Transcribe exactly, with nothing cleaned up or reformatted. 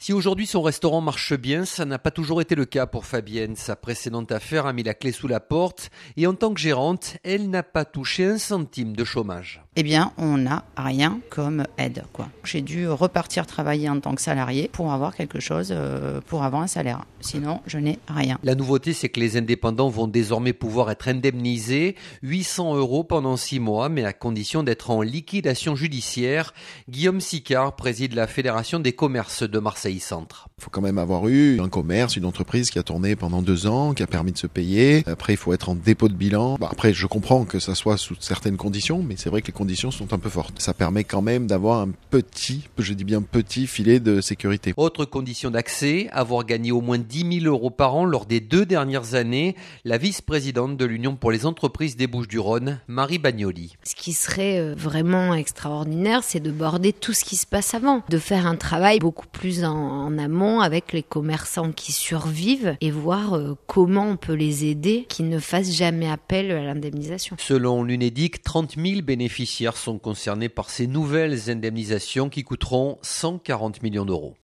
Si aujourd'hui son restaurant marche bien, ça n'a pas toujours été le cas pour Fabienne. Sa précédente affaire a mis la clé sous la porte et en tant que gérante, elle n'a pas touché un centime de chômage. Eh bien, on n'a rien comme aide, quoi. J'ai dû repartir travailler en tant que salarié pour avoir quelque chose, euh, pour avoir un salaire. Sinon, je n'ai rien. La nouveauté, c'est que les indépendants vont désormais pouvoir être indemnisés huit cents euros pendant six mois, mais à condition d'être en liquidation judiciaire. Guillaume Sicard préside la Fédération des commerces de Marseille-Centre. Il faut quand même avoir eu un commerce, une entreprise qui a tourné pendant deux ans, qui a permis de se payer. Après, il faut être en dépôt de bilan. Bah, après, je comprends que ça soit sous certaines conditions, mais c'est vrai que les conditions sont un peu fortes. Ça permet quand même d'avoir un petit, je dis bien petit filet de sécurité. Autre condition d'accès, avoir gagné au moins dix mille euros par an lors des deux dernières années. La vice-présidente de l'Union pour les entreprises des Bouches-du-Rhône, Marie Bagnoli. Ce qui serait vraiment extraordinaire, c'est de border tout ce qui se passe avant, de faire un travail beaucoup plus en, en amont avec les commerçants qui survivent et voir euh, comment on peut les aider, qu'ils ne fassent jamais appel à l'indemnisation. Selon l'Unédic, trente mille bénéficiaires sont concernés par ces nouvelles indemnisations qui coûteront cent quarante millions d'euros.